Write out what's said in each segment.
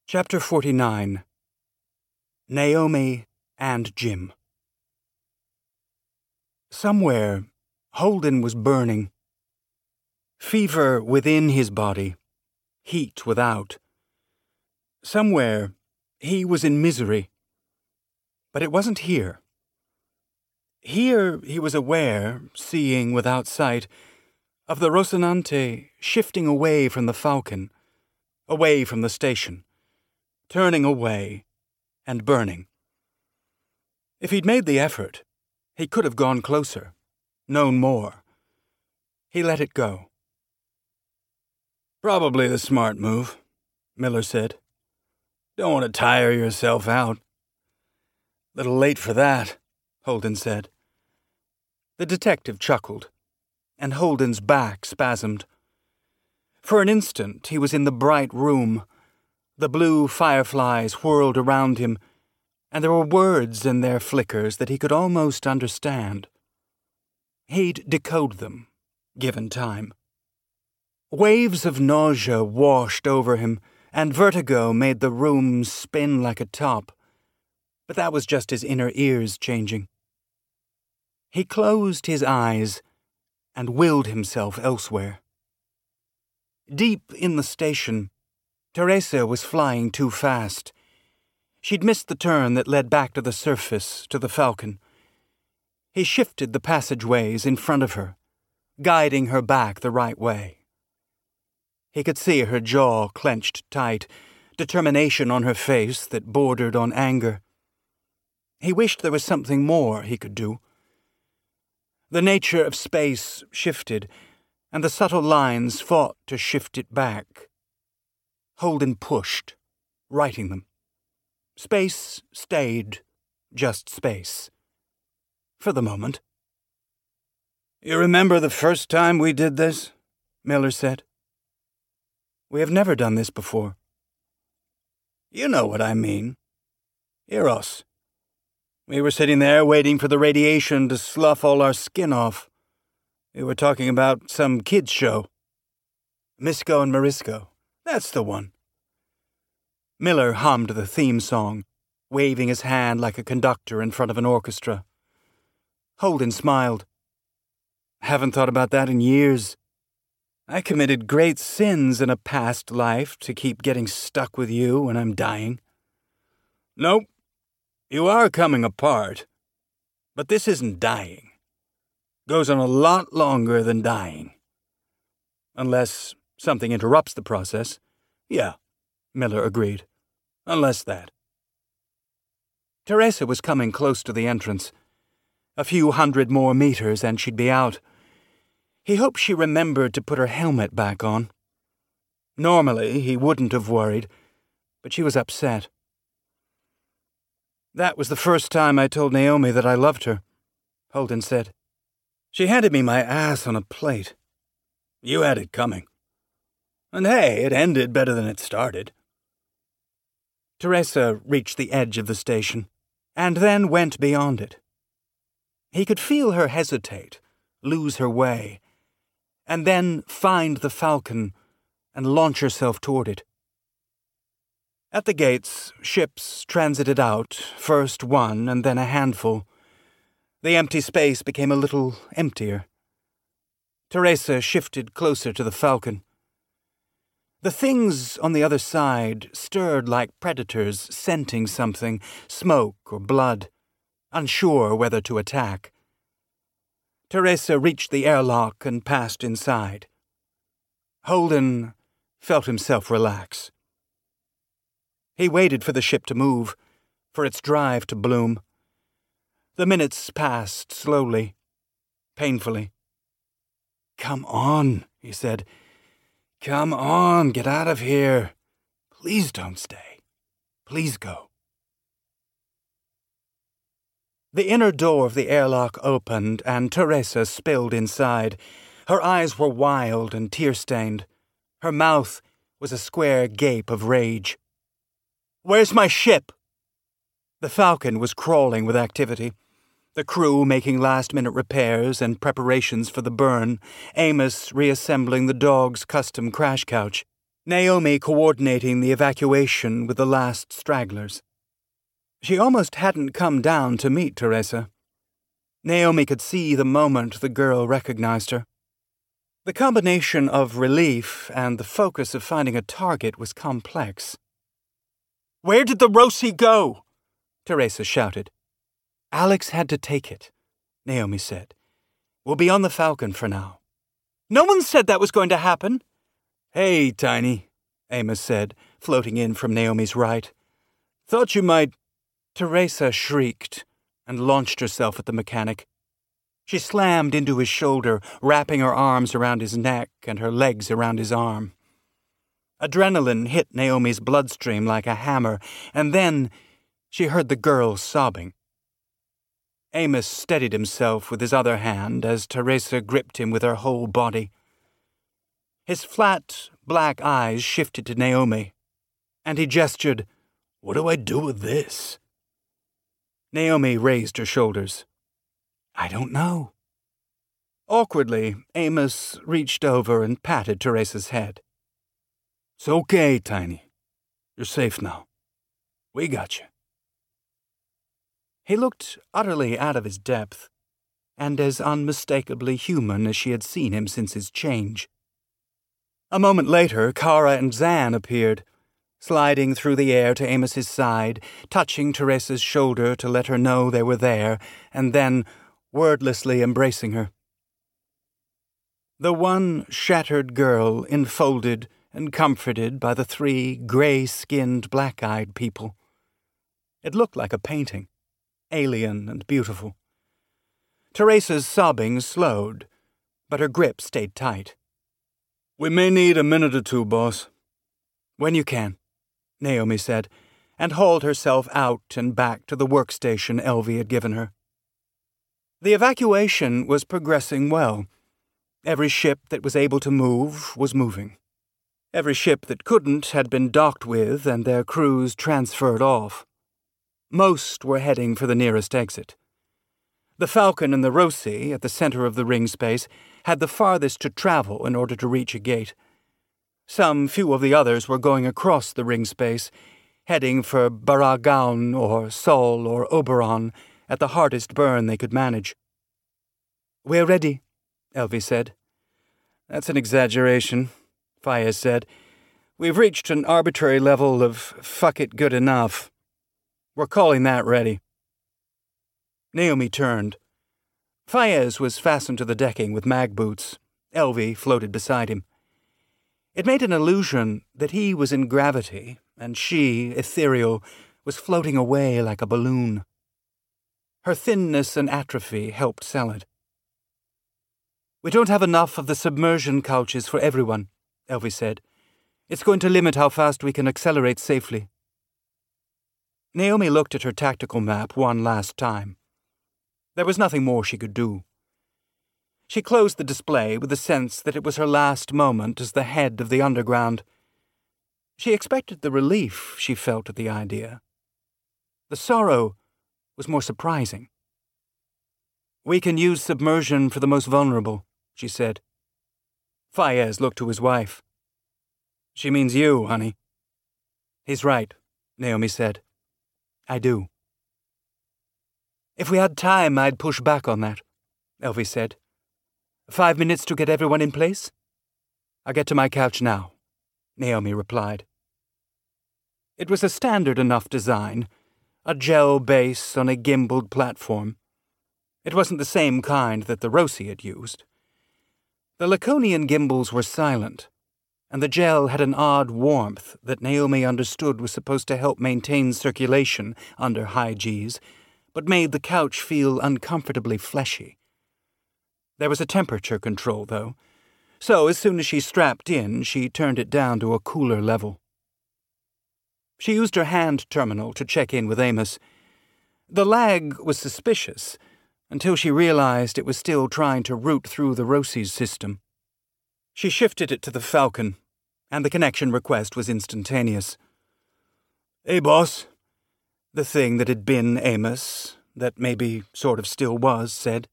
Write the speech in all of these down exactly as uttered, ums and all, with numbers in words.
Chapter forty-nine. Naomi and Jim. Somewhere, Holden was burning. Fever within his body, heat without. Somewhere, he was in misery. But it wasn't here. Here he was aware, seeing without sight, of the Rocinante shifting away from the Falcon, away from the station, turning away and burning. If he'd made the effort, he could have gone closer, known more. He let it go. "Probably the smart move," Miller said. "Don't want to tire yourself out." "Little late for that," Holden said. The detective chuckled, and Holden's back spasmed. For an instant he was in the bright room. The blue fireflies whirled around him, and there were words in their flickers that he could almost understand. He'd decode them, given time. Waves of nausea washed over him, and vertigo made the room spin like a top. But that was just his inner ears changing. He closed his eyes and willed himself elsewhere. Deep in the station, Teresa was flying too fast. She'd missed the turn that led back to the surface, to the Falcon. He shifted the passageways in front of her, guiding her back the right way. He could see her jaw clenched tight, determination on her face that bordered on anger. He wished there was something more he could do. The nature of space shifted, and the subtle lines fought to shift it back. Holden pushed, righting them. Space stayed just space. For the moment. "You remember the first time we did this?" Miller said. "We have never done this before." "You know what I mean. Eros. We were sitting there waiting for the radiation to slough all our skin off. We were talking about some kids' show. Misco and Morisco. That's the one." Miller hummed the theme song, waving his hand like a conductor in front of an orchestra. Holden smiled. "Haven't thought about that in years. I committed great sins in a past life to keep getting stuck with you when I'm dying." "Nope. You are coming apart. But this isn't dying. Goes on a lot longer than dying. Unless something interrupts the process. Yeah, Miller agreed. Unless that." Teresa was coming close to the entrance. A few hundred more meters and she'd be out. He hoped she remembered to put her helmet back on. Normally, he wouldn't have worried, but she was upset. "That was the first time I told Naomi that I loved her," Holden said. "She handed me my ass on a plate. You had it coming. And hey, it ended better than it started." Teresa reached the edge of the station, and then went beyond it. He could feel her hesitate, lose her way, and then find the Falcon and launch herself toward it. At the gates, ships transited out, first one and then a handful. The empty space became a little emptier. Teresa shifted closer to the Falcon. The things on the other side stirred like predators scenting something, smoke or blood, unsure whether to attack. Teresa reached the airlock and passed inside. Holden felt himself relax. He waited for the ship to move, for its drive to bloom. The minutes passed slowly, painfully. "Come on," he said. "Come on, get out of here. Please don't stay. Please go." The inner door of the airlock opened, and Teresa spilled inside. Her eyes were wild and tear-stained. Her mouth was a square gape of rage. "Where's my ship?" The Falcon was crawling with activity. The crew making last-minute repairs and preparations for the burn, Amos reassembling the dog's custom crash couch. Naomi coordinating the evacuation with the last stragglers. She almost hadn't come down to meet Teresa. Naomi could see the moment the girl recognized her. The combination of relief and the focus of finding a target was complex. "Where did the Rosie go?" Teresa shouted. "Alex had to take it," Naomi said. "We'll be on the Falcon for now." "No one said that was going to happen." "Hey, Tiny," Amos said, floating in from Naomi's right. "Thought you might—" Teresa shrieked and launched herself at the mechanic. She slammed into his shoulder, wrapping her arms around his neck and her legs around his arm. Adrenaline hit Naomi's bloodstream like a hammer, and then she heard the girl sobbing. Amos steadied himself with his other hand as Teresa gripped him with her whole body. His flat, black eyes shifted to Naomi, and he gestured, "What do I do with this?" Naomi raised her shoulders. "I don't know." Awkwardly, Amos reached over and patted Teresa's head. "It's okay, Tiny. You're safe now. We got you." He looked utterly out of his depth, and as unmistakably human as she had seen him since his change. A moment later, Kara and Zan appeared, sliding through the air to Amos's side, touching Teresa's shoulder to let her know they were there, and then wordlessly embracing her. The one shattered girl enfolded and comforted by the three grey-skinned, black-eyed people. It looked like a painting, alien and beautiful. Teresa's sobbing slowed, but her grip stayed tight. "We may need a minute or two, boss." "When you can," Naomi said, and hauled herself out and back to the workstation Elvie had given her. The evacuation was progressing well. Every ship that was able to move was moving. Every ship that couldn't had been docked with and their crews transferred off. Most were heading for the nearest exit. The Falcon and the Rosie, at the center of the ring space, had the farthest to travel in order to reach a gate. Some few of the others were going across the ring space, heading for Baragaun or Sol or Oberon at the hardest burn they could manage. "We're ready," Elvie said. "That's an exaggeration," Fayez said. "We've reached an arbitrary level of fuck it good enough. We're calling that ready." Naomi turned. Fayez was fastened to the decking with mag boots. Elvie floated beside him. It made an illusion that he was in gravity, and she, ethereal, was floating away like a balloon. Her thinness and atrophy helped sell it. "We don't have enough of the submersion couches for everyone," Elvie said. "It's going to limit how fast we can accelerate safely." Naomi looked at her tactical map one last time. There was nothing more she could do. She closed the display with the sense that it was her last moment as the head of the underground. She expected the relief she felt at the idea. The sorrow was more surprising. "We can use submersion for the most vulnerable," she said. Fayez looked to his wife. "She means you, honey." "He's right," Naomi said. "I do." "If we had time, I'd push back on that," Elvie said. "Five minutes to get everyone in place?" "I'll get to my couch now," Naomi replied. It was a standard enough design, a gel base on a gimbaled platform. It wasn't the same kind that the Rosie had used. The Laconian gimbals were silent, and the gel had an odd warmth that Naomi understood was supposed to help maintain circulation under high G's, but made the couch feel uncomfortably fleshy. There was a temperature control, though, so as soon as she strapped in, she turned it down to a cooler level. She used her hand terminal to check in with Amos. The lag was suspicious, until she realized it was still trying to route through the Rosie's system. She shifted it to the Falcon, and the connection request was instantaneous. "Hey, boss," the thing that had been Amos, that maybe sort of still was, said.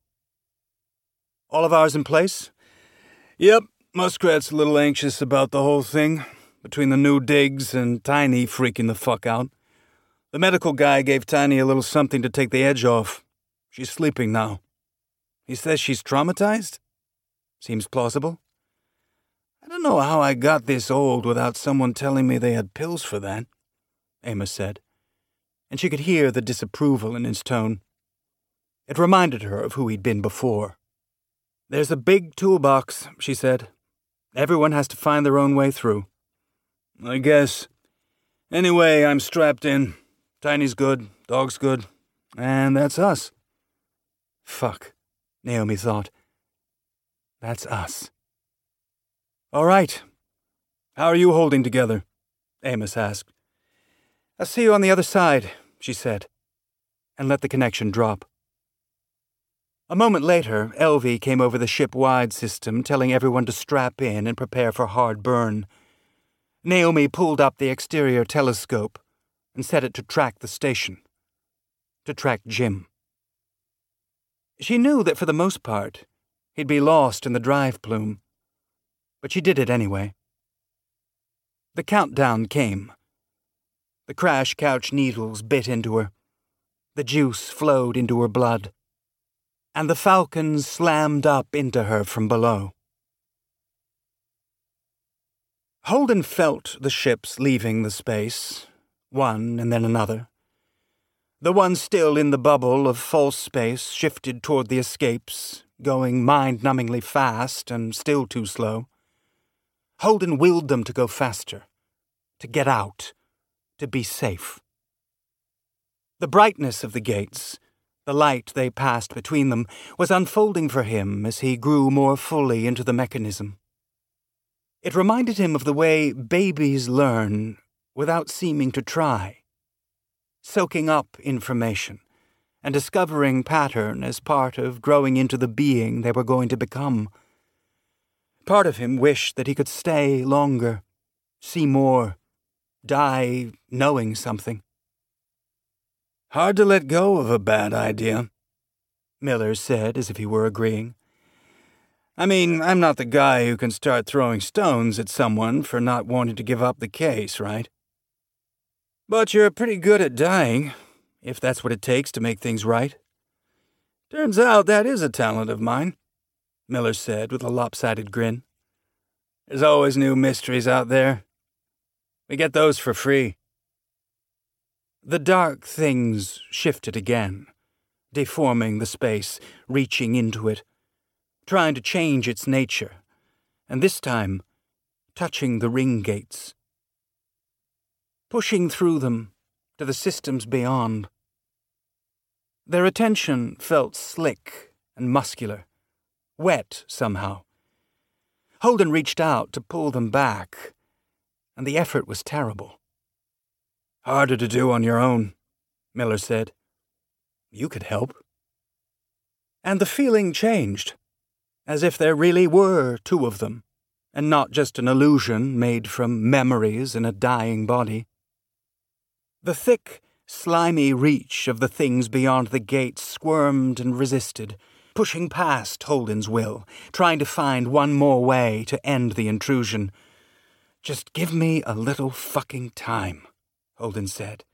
"All of ours in place?" "Yep, Muskrat's a little anxious about the whole thing. between the new digs and Tiny freaking the fuck out. The medical guy gave Tiny a little something to take the edge off. She's sleeping now. He says she's traumatized? Seems plausible. I don't know how I got this old without someone telling me they had pills for that, Amos said, and she could hear the disapproval in his tone. It reminded her of who he'd been before. There's a big toolbox, she said. Everyone has to find their own way through. I guess. Anyway, I'm strapped in. Tiny's good, dog's good, and that's us. Fuck, Naomi thought. That's us. All right. How are you holding together? Amos asked. I'll see you on the other side, she said, and let the connection drop. A moment later, Elvie came over the ship-wide system, telling everyone to strap in and prepare for hard burn. Naomi pulled up the exterior telescope and set it to track the station, to track Jim. She knew that for the most part, he'd be lost in the drive plume, but she did it anyway. The countdown came. The crash couch needles bit into her. The juice flowed into her blood. And the falcons slammed up into her from below. Holden felt the ships leaving the space, one and then another. The one still in the bubble of false space shifted toward the escapes, going mind-numbingly fast and still too slow. Holden willed them to go faster, to get out, to be safe. The brightness of the gates, the light they passed between them, was unfolding for him as he grew more fully into the mechanism. It reminded him of the way babies learn without seeming to try, soaking up information and discovering pattern as part of growing into the being they were going to become. Part of him wished that he could stay longer, see more, die knowing something. Hard to let go of a bad idea, Miller said as if he were agreeing. I mean, I'm not the guy who can start throwing stones at someone for not wanting to give up the case, right? But you're pretty good at dying, if that's what it takes to make things right. Turns out that is a talent of mine, Miller said with a lopsided grin. There's always new mysteries out there. We get those for free. The dark things shifted again, deforming the space, reaching into it, trying to change its nature, and this time touching the ring gates, pushing through them to the systems beyond. Their attention felt slick and muscular, wet somehow. Holden reached out to pull them back, and the effort was terrible. Harder to do on your own, Miller said. You could help. And the feeling changed, as if there really were two of them, and not just an illusion made from memories in a dying body. The thick, slimy reach of the things beyond the gate squirmed and resisted, pushing past Holden's will, trying to find one more way to end the intrusion. Just give me a little fucking time, Holden said.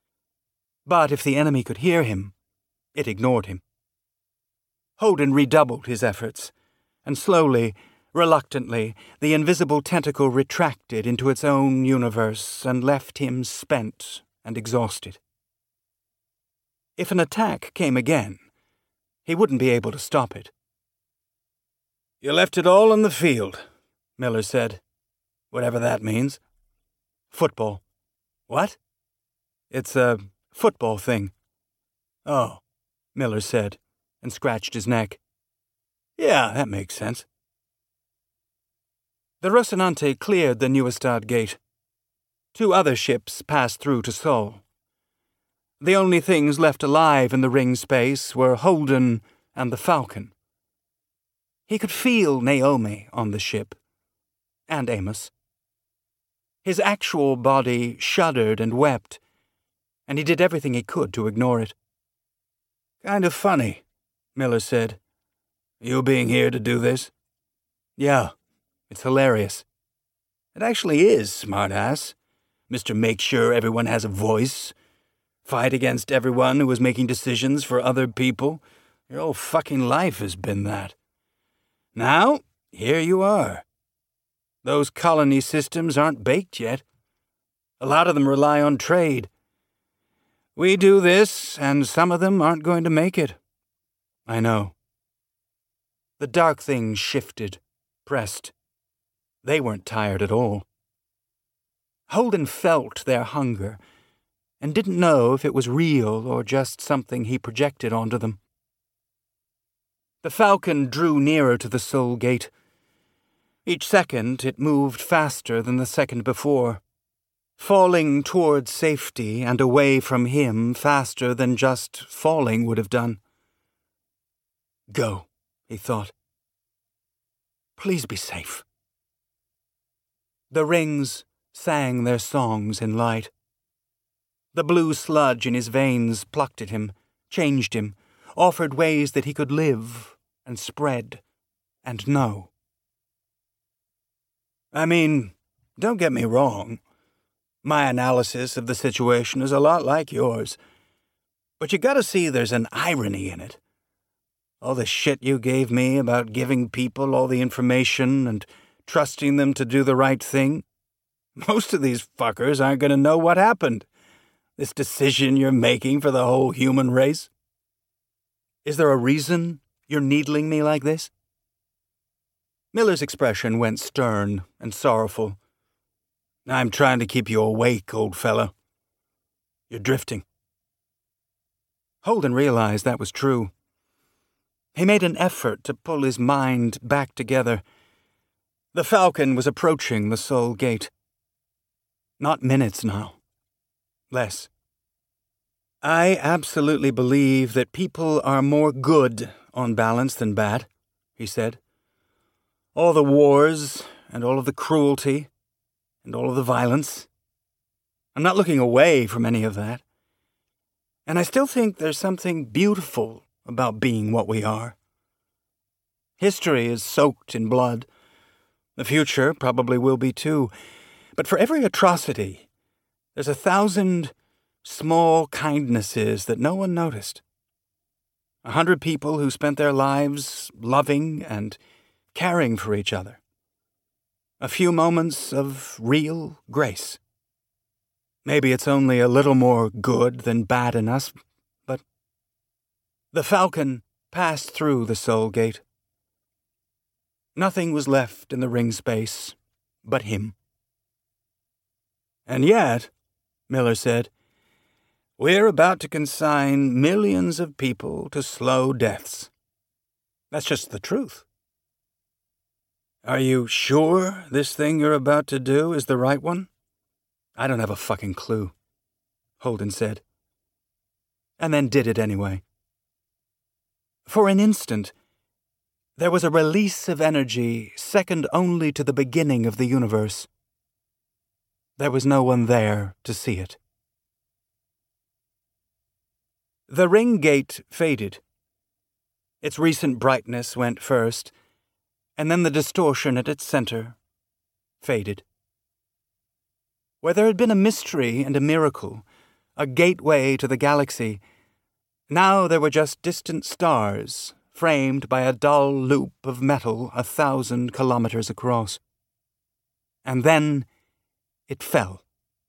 But if the enemy could hear him, it ignored him. Holden redoubled his efforts, and slowly, reluctantly, the invisible tentacle retracted into its own universe and left him spent and exhausted. If an attack came again, he wouldn't be able to stop it. You left it all on the field, Miller said, whatever that means. Football. What? It's a football thing. Oh, Miller said, and scratched his neck. Yeah, that makes sense. The Rocinante cleared the Neustadt gate. Two other ships passed through to Sol. The only things left alive in the ring space were Holden and the Falcon. He could feel Naomi on the ship, and Amos. His actual body shuddered and wept, and he did everything he could to ignore it. Kind of funny, Miller said. You being here to do this? Yeah, it's hilarious. It actually is, smartass. Mister Make sure everyone has a voice. Fight against everyone who is making decisions for other people. Your whole fucking life has been that. Now, here you are. Those colony systems aren't baked yet. A lot of them rely on trade. We do this, and some of them aren't going to make it. I know. The dark things shifted, pressed. They weren't tired at all. Holden felt their hunger, and didn't know if it was real or just something he projected onto them. The Falcon drew nearer to the Soul Gate. Each second it moved faster than the second before, falling towards safety and away from him faster than just falling would have done. Go, he thought. Please be safe. The rings sang their songs in light. The blue sludge in his veins plucked at him, changed him, offered ways that he could live and spread and know. I mean, don't get me wrong. My analysis of the situation is a lot like yours. But you gotta see there's an irony in it. All the shit you gave me about giving people all the information and trusting them to do the right thing. Most of these fuckers aren't gonna know what happened. This decision you're making for the whole human race. Is there a reason you're needling me like this? Miller's expression went stern and sorrowful. I'm trying to keep you awake, old fellow. You're drifting. Holden realized that was true. He made an effort to pull his mind back together. The Falcon was approaching the Soul Gate. Not minutes now. Less. I absolutely believe that people are more good on balance than bad, he said. All the wars and all of the cruelty and all of the violence. I'm not looking away from any of that. And I still think there's something beautiful about being what we are. History is soaked in blood. The future probably will be too. But for every atrocity, there's a thousand small kindnesses that no one noticed. A hundred people who spent their lives loving and caring for each other. A few moments of real grace. Maybe it's only a little more good than bad in us, but... The Falcon passed through the Soul Gate. Nothing was left in the ring space but him. And yet, Miller said, we're about to consign millions of people to slow deaths. That's just the truth. Are you sure this thing you're about to do is the right one? I don't have a fucking clue, Holden said. And then did it anyway. For an instant, there was a release of energy second only to the beginning of the universe. There was no one there to see it. The ring gate faded. Its recent brightness went first, and then the distortion at its center faded. Where there had been a mystery and a miracle, a gateway to the galaxy, now there were just distant stars, framed by a dull loop of metal a thousand kilometers across. And then it fell.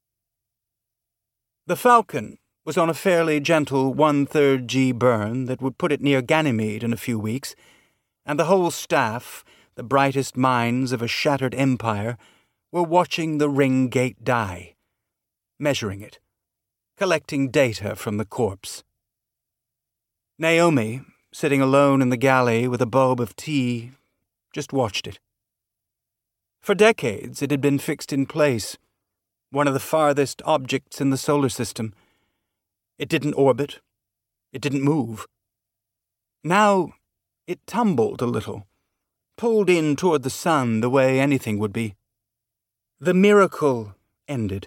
The Falcon was on a fairly gentle one-third G burn that would put it near Ganymede in a few weeks, and the whole staff, the brightest minds of a shattered empire, were watching the ring gate die, measuring it, collecting data from the corpse. Naomi, sitting alone in the galley with a bulb of tea, just watched it. For decades it had been fixed in place, one of the farthest objects in the solar system. It didn't orbit. It didn't move. Now it tumbled a little, pulled in toward the sun the way anything would be. The miracle ended.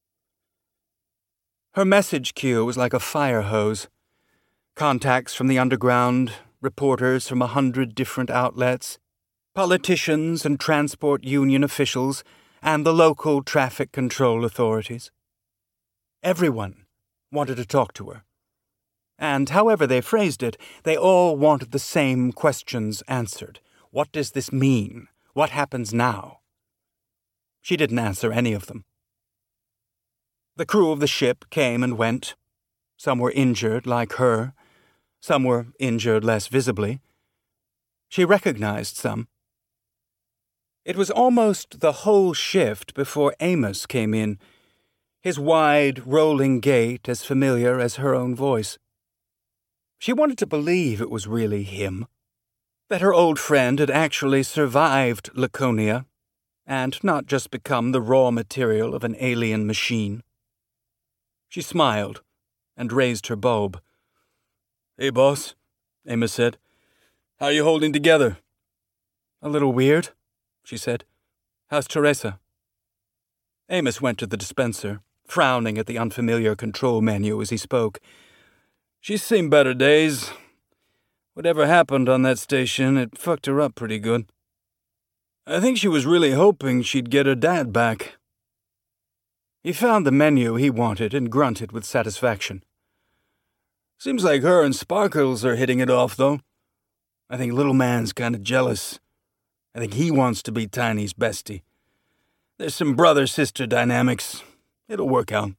Her message queue was like a fire hose. Contacts from the underground, reporters from a hundred different outlets, politicians and transport union officials, and the local traffic control authorities. Everyone wanted to talk to her. And however they phrased it, they all wanted the same questions answered. What does this mean? What happens now? She didn't answer any of them. The crew of the ship came and went. Some were injured, like her. Some were injured less visibly. She recognized some. It was almost the whole shift before Amos came in, his wide, rolling gait as familiar as her own voice. She wanted to believe it was really him, that her old friend had actually survived Laconia, and not just become the raw material of an alien machine. She smiled and raised her bulb. "Hey, boss," Amos said. "How you holding together?" "A little weird," she said. "How's Teresa?" Amos went to the dispenser, frowning at the unfamiliar control menu as he spoke. "She's seen better days. Whatever happened on that station, it fucked her up pretty good. I think she was really hoping she'd get her dad back." He found the menu he wanted and grunted with satisfaction. "Seems like her and Sparkles are hitting it off, though. I think little man's kind of jealous. I think he wants to be Tiny's bestie. There's some brother-sister dynamics. It'll work out."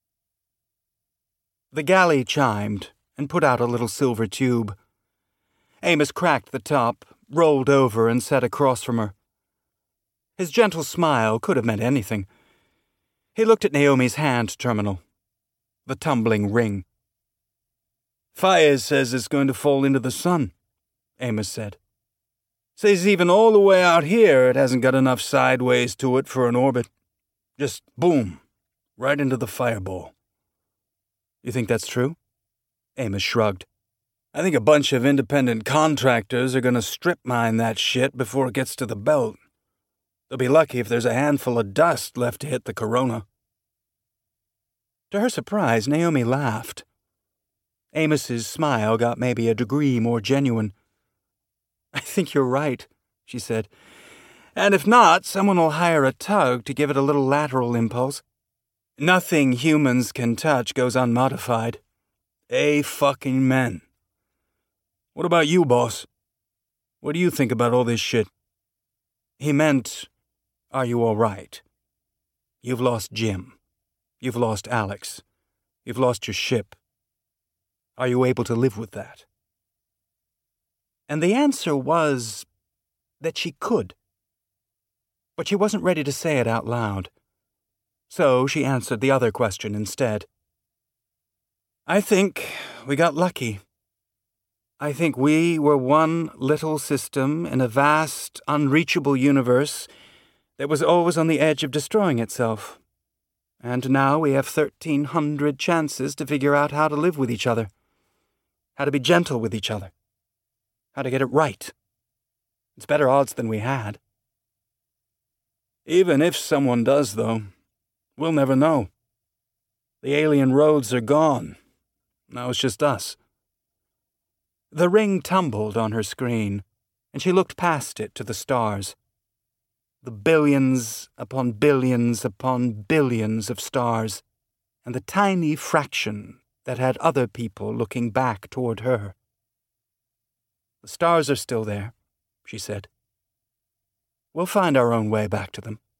The galley chimed and put out a little silver tube. Amos cracked the top, rolled over, and sat across from her. His gentle smile could have meant anything. He looked at Naomi's hand terminal, the tumbling ring. "Faiz says it's going to fall into the sun," Amos said. "Says even all the way out here it hasn't got enough sideways to it for an orbit. Just boom, right into the fireball." "You think that's true?" Amos shrugged. "I think a bunch of independent contractors are going to strip mine that shit before it gets to the belt. They'll be lucky if there's a handful of dust left to hit the corona." To her surprise, Naomi laughed. Amos's smile got maybe a degree more genuine. "I think you're right," she said. "And if not, someone will hire a tug to give it a little lateral impulse. Nothing humans can touch goes unmodified. A fucking men. What about you, boss? What do you think about all this shit?" He meant, are you all right? You've lost Jim. You've lost Alex. You've lost your ship. Are you able to live with that? And the answer was that she could. But she wasn't ready to say it out loud. So she answered the other question instead. "I think we got lucky. I think we were one little system in a vast, unreachable universe that was always on the edge of destroying itself. And now we have thirteen hundred chances to figure out how to live with each other, how to be gentle with each other, how to get it right. It's better odds than we had." "Even if someone does, though, we'll never know. The alien roads are gone. Now it's just us." The ring tumbled on her screen, and she looked past it to the stars. The billions upon billions upon billions of stars, and the tiny fraction that had other people looking back toward her. "The stars are still there," she said. "We'll find our own way back to them."